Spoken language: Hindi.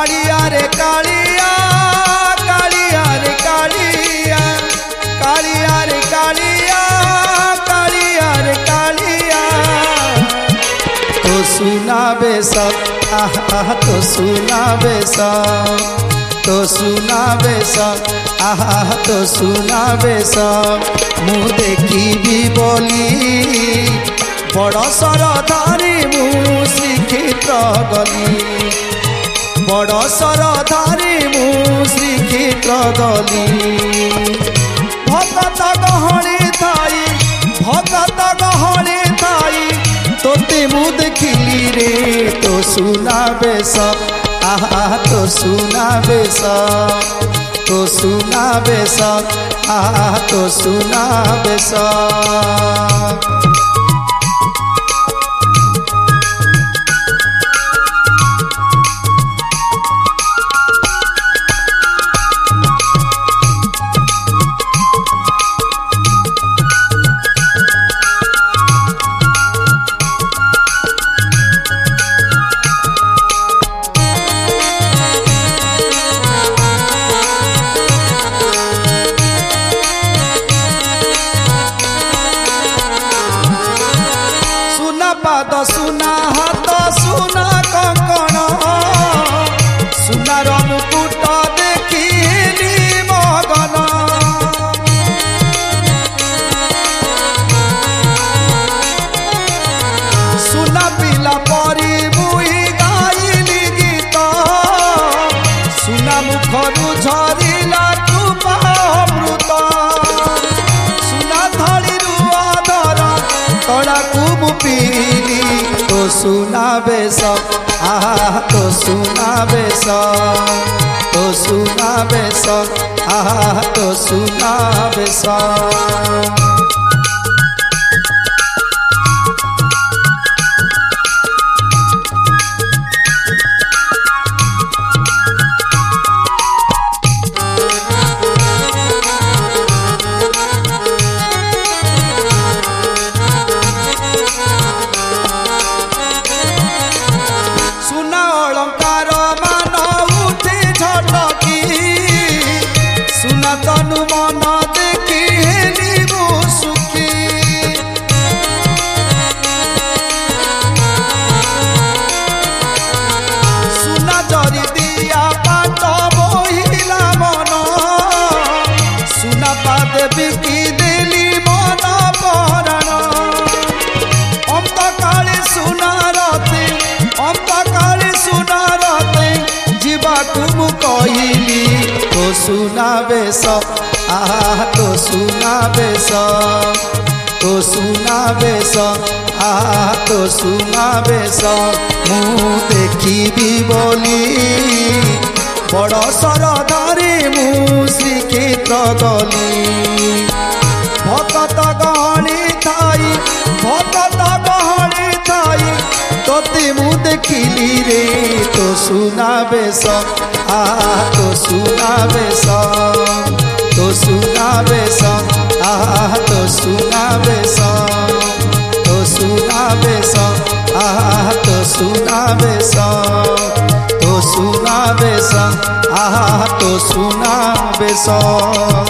कालिया रे कालिया कालिया रे कालिया कालिया रे कालिया कालिया रे कालिया तो सुनाबे सब आहा तो सुनाबे सब तो सुनाबे सब आहा तो सुनाबे सब मु देखी बोली बड़ सरदारी मु श्रीक्षेत्र गली बड़ सरदारी मु श्रीक्षेत्र गली भगत गहणी थाई भगत गहणी थाई तोते मु देखिली रे तो सुनाबे सब आहा तो सुनाबे सब तो सुनाबे सब आहा तो सुनाबे सब पाद सुना हाथ सुना कंकण सुनार मुकुट देखिली मगन सुना पिला परी मुई गाइली गीत सुना मुखरू झरिला कृपा अमृत सुना धड़ीरू अधर तड़ाकू मु पीली तो सुनाबे सब आहा तो सुनाबे सब तो सुनाबे सब आहा तो सुनाबे सब तनु मन देखी सुखी सुना जरी दिया पाट बोहिला मन सुना पादे बिकी देली मन पराण अंत काले सुना रते अंत काले सुना रते जीवाकू मु कहली तो सुनाबे सब आहा तो सुनाबे सब तो सुनाबे सब आहा तो सुनाबे सब मु देखी बोली बड़ सरदारी मु श्रीक्षेत्र गली भगत गहणी थाई भगत गहणी थाई तोते मु देखिली रे तो सुनाबे सब आहा तो सुनाबे सब तो सुनाबे सब आहा तो सुनाबे सब तो सुनाबे सब आहा तो सुनाबे सब तो सुनाबे सब आहा तो सुनाबे सब।